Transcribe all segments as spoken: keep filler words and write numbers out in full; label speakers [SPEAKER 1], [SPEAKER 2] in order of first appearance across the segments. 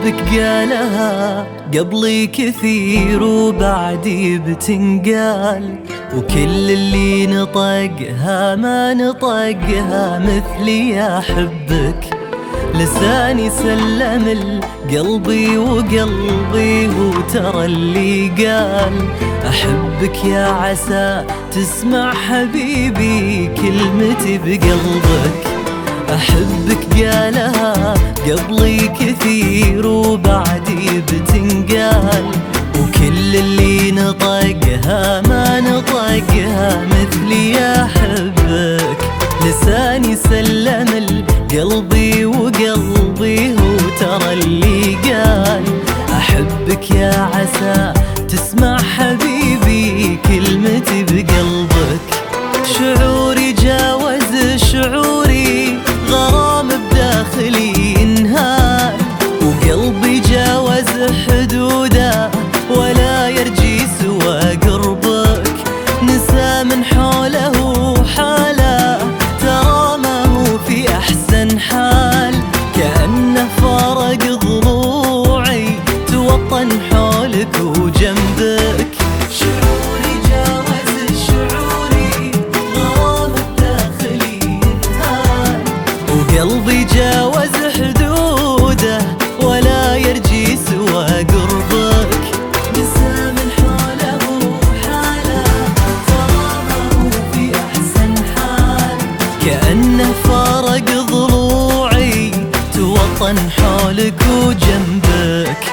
[SPEAKER 1] أحبك قالها قبلي كثير وبعدي بتنقال، وكل اللي نطقها ما نطقها مثلي أحبك. لساني سلم القلبي وقلبي هو ترى اللي قال أحبك، يا عسى تسمع حبيبي كلمتي بقلبك. أحبك قالها قبلي كثير وبعدي بتنقال، وكل اللي نطقها ما نطقها مثلي أحبك. لساني سلم القلبي وقلبي هو ترى اللي قال أحبك، يا عسى تسمع حبيبي كلمتي بقلبك. شعوري جاوز شعوري، غرام بداخلي انهال، وقلبي جاوز حدوده ولا يرجي سوى قربك. نسى من حوله حاله ترى ما هو في أحسن حال، كأنه فارق ضلوعي توطن حولك وجنبك. شعوري جاوز شعوري، غرام بداخلي انهال، وقلبي جاوز حدوده ولا يرجي سوى قربك. نسى من حوله حاله ترى ما هو في أحسن حال، كأنه فارق ضلوعي توطن حولك وجنبك.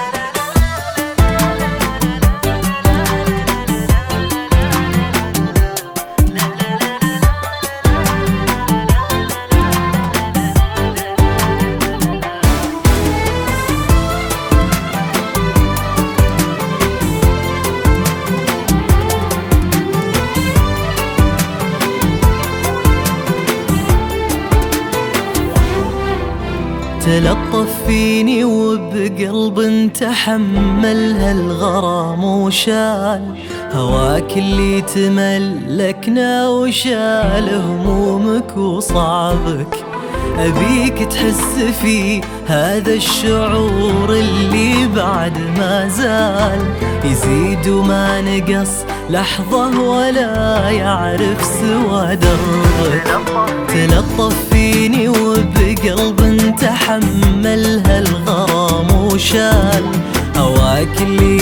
[SPEAKER 1] تلطف فيني وبقلب تحمل هالغرام وشال هواك اللي تملكنا وشال همومك وصعبك. أبيك تحس في هذا الشعور اللي بعد ما زال يزيد وما نقص لحظة ولا يعرف سوى دربك. تلطف فيني وبقلب تحمل هالغرام وشال هواك اللي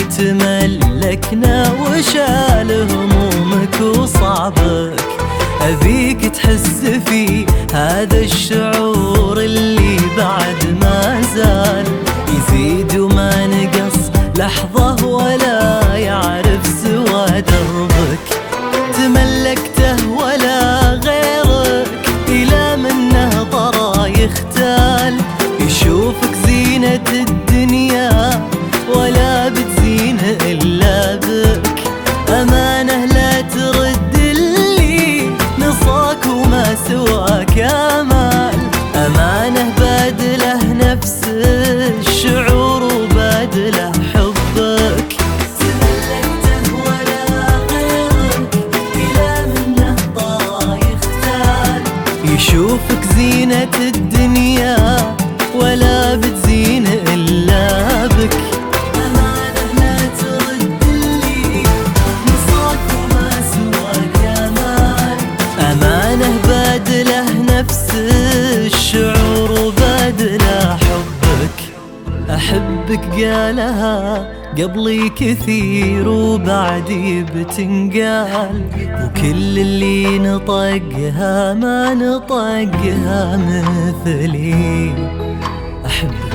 [SPEAKER 1] تملكنا وشال همومك وصعبك. أبيك تحس في هذا الشعور اللي بعد ما زال يزيد وما نقص لحظة ولا يعرف سوى دربك. تملكته ولا غيرك إلى منه طرى يختال، يشوفك زينة الدنيا ولا بتزين إلا بك. أمانة لا ترد اللي نصاك وما سواك أمال، أمانة بادله نفس الشعور وبادله حبك. تملكته ولا غيرك إلى منه طرى يختال، يشوفك زينة الدنيا ولا بتزين إلا بك. أمانة لا ترد اللي نصاك وما سواك أمال، أمانة بادله نفس الشعور وبادله حبك. أحبك قالها قبلي كثير وبعدي بتنقال، وكل اللي نطقها ما نطقها مثلي أحبك.